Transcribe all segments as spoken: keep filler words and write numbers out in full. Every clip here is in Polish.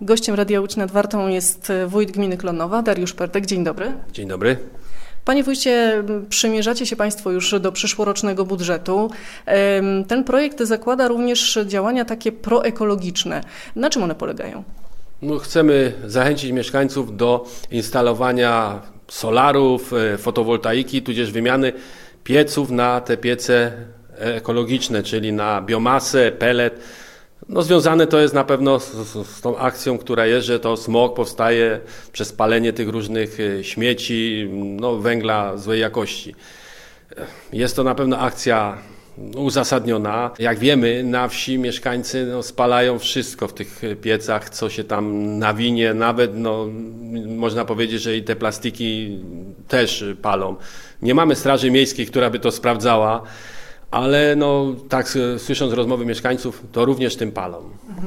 Gościem Radia Łódź nad Wartą jest wójt gminy Klonowa, Dariusz Pertek. Dzień dobry. Dzień dobry. Panie wójcie, przymierzacie się Państwo już do przyszłorocznego budżetu. Ten projekt zakłada również działania takie proekologiczne. Na czym one polegają? No, chcemy zachęcić mieszkańców do instalowania solarów, fotowoltaiki, tudzież wymiany pieców na te piece ekologiczne, czyli na biomasę, pellet. No, związane to jest na pewno z, z, z tą akcją, która jest, że to smog powstaje przez palenie tych różnych śmieci, no, węgla złej jakości. Jest to na pewno akcja uzasadniona. Jak wiemy, na wsi mieszkańcy no, spalają wszystko w tych piecach, co się tam nawinie, nawet no, można powiedzieć, że i te plastiki też palą. Nie mamy straży miejskiej, która by to sprawdzała. Ale no, tak słysząc rozmowy mieszkańców, to również tym palą.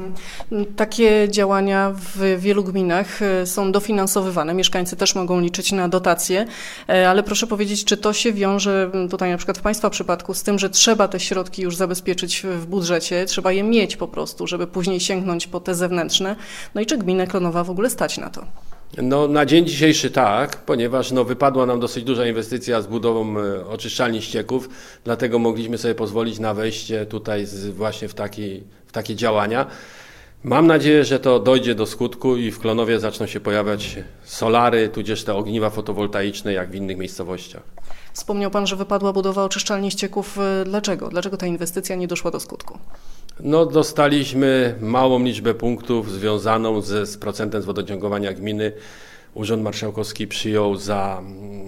Takie działania w wielu gminach są dofinansowywane. Mieszkańcy też mogą liczyć na dotacje, ale proszę powiedzieć, czy to się wiąże tutaj na przykład w Państwa przypadku z tym, że trzeba te środki już zabezpieczyć w budżecie, trzeba je mieć po prostu, żeby później sięgnąć po te zewnętrzne. No i czy gminę Klonowa w ogóle stać na to? No, na dzień dzisiejszy tak, ponieważ no, wypadła nam dosyć duża inwestycja z budową oczyszczalni ścieków, dlatego mogliśmy sobie pozwolić na wejście tutaj z, właśnie w, taki, w takie działania. Mam nadzieję, że to dojdzie do skutku i w Klonowie zaczną się pojawiać solary, tudzież te ogniwa fotowoltaiczne jak w innych miejscowościach. Wspomniał Pan, że wypadła budowa oczyszczalni ścieków. Dlaczego? Dlaczego ta inwestycja nie doszła do skutku? No, dostaliśmy małą liczbę punktów związaną ze, z procentem z wodociągowania gminy. Urząd Marszałkowski przyjął za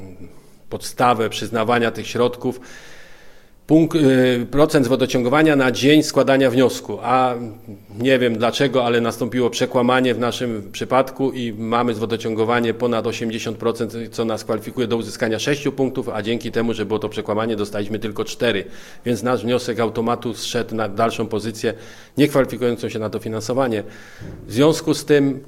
podstawę przyznawania tych środków punkt, y, procent z wodociągowania na dzień składania wniosku, a nie wiem dlaczego, ale nastąpiło przekłamanie w naszym przypadku i mamy z wodociągowanie ponad osiemdziesiąt procent, co nas kwalifikuje do uzyskania sześciu punktów, a dzięki temu, że było to przekłamanie, dostaliśmy tylko cztery, więc nasz wniosek automatu zszedł na dalszą pozycję, nie kwalifikującą się na dofinansowanie. W związku z tym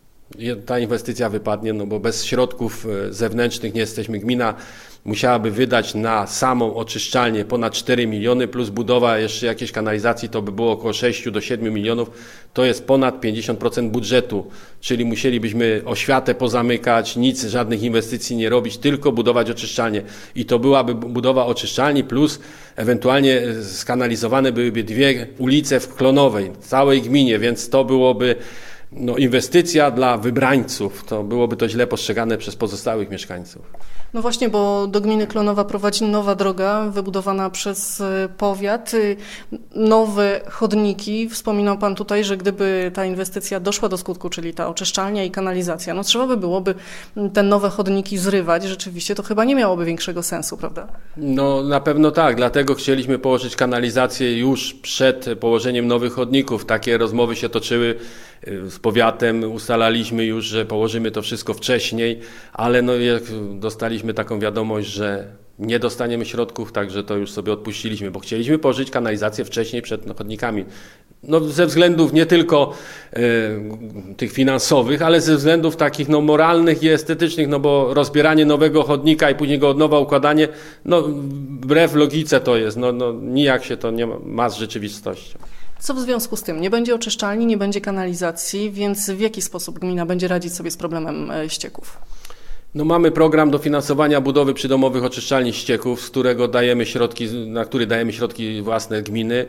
ta inwestycja wypadnie, no bo bez środków zewnętrznych nie jesteśmy. Gmina musiałaby wydać na samą oczyszczalnię ponad cztery miliony, plus budowa jeszcze jakiejś kanalizacji, to by było około sześć do siedmiu milionów. To jest ponad pięćdziesiąt procent budżetu, czyli musielibyśmy oświatę pozamykać, nic, żadnych inwestycji nie robić, tylko budować oczyszczalnię. I to byłaby budowa oczyszczalni, plus ewentualnie skanalizowane byłyby dwie ulice w Klonowej, całej gminie, więc to byłoby no, inwestycja dla wybrańców, to byłoby to źle postrzegane przez pozostałych mieszkańców. No właśnie, bo do gminy Klonowa prowadzi nowa droga wybudowana przez powiat, nowe chodniki. Wspominał Pan tutaj, że gdyby ta inwestycja doszła do skutku, czyli ta oczyszczalnia i kanalizacja, no trzeba by byłoby te nowe chodniki zrywać. Rzeczywiście to chyba nie miałoby większego sensu, prawda? No na pewno tak, dlatego chcieliśmy położyć kanalizację już przed położeniem nowych chodników. Takie rozmowy się toczyły z powiatem, ustalaliśmy już, że położymy to wszystko wcześniej, ale no jak dostaliśmy taką wiadomość, że nie dostaniemy środków, także to już sobie odpuściliśmy, bo chcieliśmy położyć kanalizację wcześniej przed chodnikami. No, ze względów nie tylko y, tych finansowych, ale ze względów takich no, moralnych i estetycznych, no bo rozbieranie nowego chodnika i później go od nowa układanie, no wbrew logice to jest, no, no nijak się to nie ma, ma z rzeczywistością. Co w związku z tym? Nie będzie oczyszczalni, nie będzie kanalizacji, więc w jaki sposób gmina będzie radzić sobie z problemem ścieków? No mamy program dofinansowania budowy przydomowych oczyszczalni ścieków, z którego dajemy środki, na który dajemy środki własne gminy.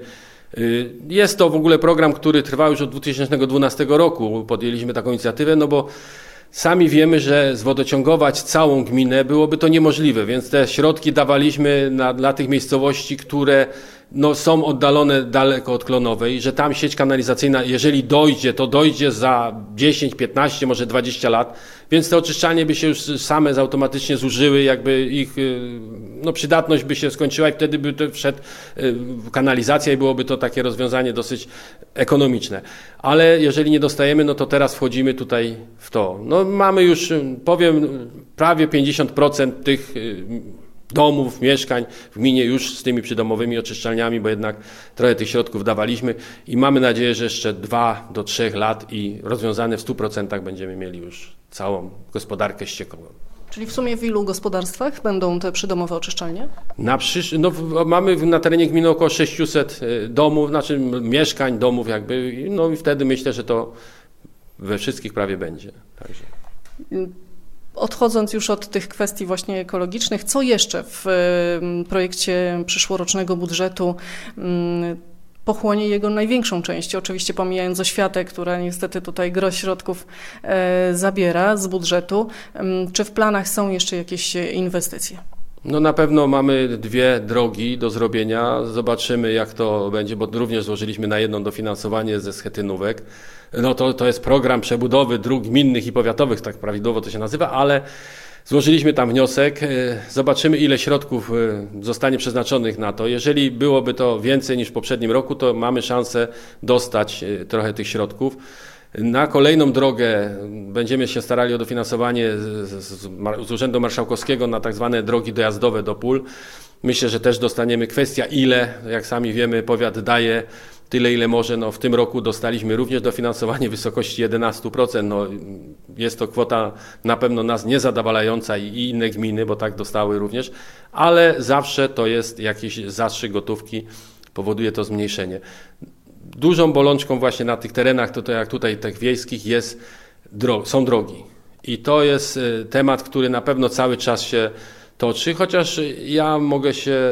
Jest to w ogóle program, który trwa już od dwa tysiące dwunastego roku. Podjęliśmy taką inicjatywę, no bo sami wiemy, że zwodociągować całą gminę byłoby to niemożliwe, więc te środki dawaliśmy na, dla tych miejscowości, które no, są oddalone daleko od Klonowej, że tam sieć kanalizacyjna, jeżeli dojdzie, to dojdzie za dziesięć, piętnaście, może dwadzieścia lat, więc te oczyszczalnie by się już same automatycznie zużyły, jakby ich no, przydatność by się skończyła i wtedy by to wszedł kanalizacja i byłoby to takie rozwiązanie dosyć ekonomiczne. Ale jeżeli nie dostajemy, no to teraz wchodzimy tutaj w to. No, mamy już, powiem, prawie pięćdziesiąt procent tych domów, mieszkań w gminie już z tymi przydomowymi oczyszczalniami, bo jednak trochę tych środków dawaliśmy i mamy nadzieję, że jeszcze dwa do trzech lat i rozwiązane w stu procentach będziemy mieli już całą gospodarkę ściekową. Czyli w sumie w ilu gospodarstwach będą te przydomowe oczyszczalnie? Na przysz... no, mamy na terenie gminy około sześciuset domów, znaczy mieszkań, domów jakby, no i wtedy myślę, że to we wszystkich prawie będzie. Także. Odchodząc już od tych kwestii właśnie ekologicznych, co jeszcze w projekcie przyszłorocznego budżetu pochłonie jego największą część, oczywiście pomijając oświatę, która niestety tutaj gros środków e, zabiera z budżetu. Czy w planach są jeszcze jakieś inwestycje? No na pewno mamy dwie drogi do zrobienia. Zobaczymy, jak to będzie, bo również złożyliśmy na jedną dofinansowanie ze schetynówek. No to, to jest program przebudowy dróg gminnych i powiatowych, tak prawidłowo to się nazywa, ale złożyliśmy tam wniosek. Zobaczymy, ile środków zostanie przeznaczonych na to. Jeżeli byłoby to więcej niż w poprzednim roku, to mamy szansę dostać trochę tych środków. Na kolejną drogę będziemy się starali o dofinansowanie z, z, z Urzędu Marszałkowskiego na tak zwane drogi dojazdowe do pól. Myślę, że też dostaniemy. Kwestia ile, jak sami wiemy, powiat daje tyle, ile może. No, w tym roku dostaliśmy również dofinansowanie w wysokości jedenaście procent. No, jest to kwota na pewno nas niezadowalająca i, i inne gminy, bo tak dostały również, ale zawsze to jest jakiś zastrzyk gotówki, powoduje to zmniejszenie. Dużą bolączką właśnie na tych terenach, to, to jak tutaj tych wiejskich jest, dro- są drogi. I to jest temat, który na pewno cały czas się toczy, chociaż ja mogę się,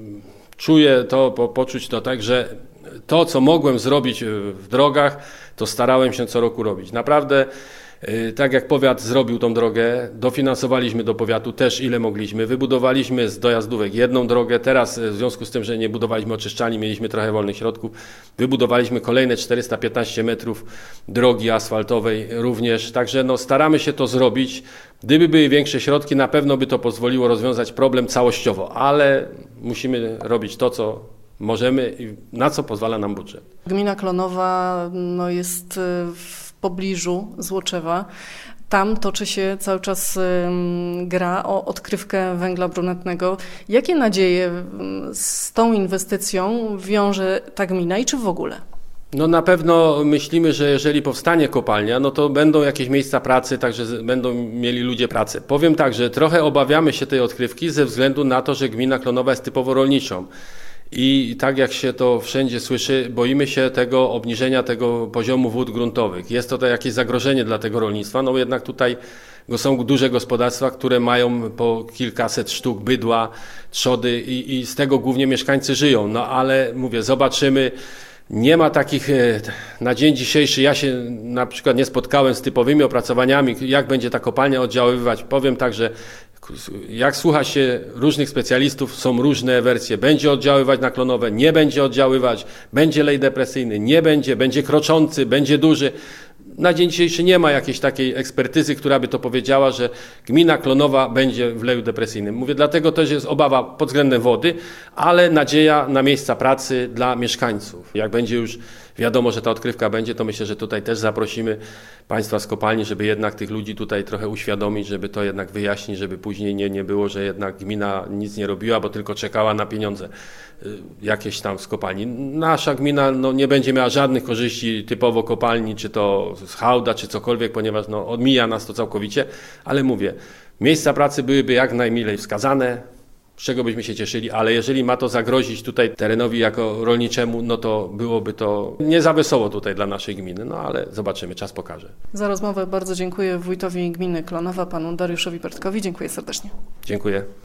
czuję to, po, poczuć to tak, że to, co mogłem zrobić w drogach, to starałem się co roku robić. Naprawdę, tak jak powiat zrobił tą drogę, dofinansowaliśmy do powiatu też ile mogliśmy, wybudowaliśmy z dojazdówek jedną drogę, teraz w związku z tym, że nie budowaliśmy oczyszczalni, mieliśmy trochę wolnych środków, wybudowaliśmy kolejne czterysta piętnaście metrów drogi asfaltowej również, także no, staramy się to zrobić. Gdyby były większe środki, na pewno by to pozwoliło rozwiązać problem całościowo, ale musimy robić to, co możemy i na co pozwala nam budżet. Gmina Klonowa no, jest w pobliżu Złoczewa. Tam toczy się cały czas gra o odkrywkę węgla brunatnego. Jakie nadzieje z tą inwestycją wiąże ta gmina i czy w ogóle? No na pewno myślimy, że jeżeli powstanie kopalnia, no to będą jakieś miejsca pracy, także będą mieli ludzie pracę. Powiem tak, że trochę obawiamy się tej odkrywki ze względu na to, że gmina Klonowa jest typowo rolniczą. I tak jak się to wszędzie słyszy, boimy się tego obniżenia tego poziomu wód gruntowych. Jest to jakieś zagrożenie dla tego rolnictwa, no jednak tutaj są duże gospodarstwa, które mają po kilkaset sztuk bydła, trzody i, i z tego głównie mieszkańcy żyją. No ale mówię, zobaczymy. Nie ma takich, na dzień dzisiejszy, ja się na przykład nie spotkałem z typowymi opracowaniami, jak będzie ta kopalnia oddziaływać. Powiem tak, że jak słucha się różnych specjalistów, są różne wersje. Będzie oddziaływać na Klonowę, nie będzie oddziaływać, będzie lej depresyjny, nie będzie, będzie kroczący, będzie duży. Na dzień dzisiejszy nie ma jakiejś takiej ekspertyzy, która by to powiedziała, że gmina Klonowa będzie w leju depresyjnym. Mówię, dlatego też jest obawa pod względem wody, ale nadzieja na miejsca pracy dla mieszkańców. Jak będzie już wiadomo, że ta odkrywka będzie, to myślę, że tutaj też zaprosimy Państwa z kopalni, żeby jednak tych ludzi tutaj trochę uświadomić, żeby to jednak wyjaśnić, żeby później nie, nie było, że jednak gmina nic nie robiła, bo tylko czekała na pieniądze jakieś tam z kopalni. Nasza gmina no, nie będzie miała żadnych korzyści typowo kopalni, czy to z hałda, czy cokolwiek, ponieważ no, odmija nas to całkowicie, ale mówię, miejsca pracy byłyby jak najmilej wskazane, z czego byśmy się cieszyli, ale jeżeli ma to zagrozić tutaj terenowi jako rolniczemu, no to byłoby to nie za wesoło tutaj dla naszej gminy, no ale zobaczymy, czas pokaże. Za rozmowę bardzo dziękuję wójtowi gminy Klonowa, panu Dariuszowi Pertkowi. Dziękuję serdecznie. Dziękuję.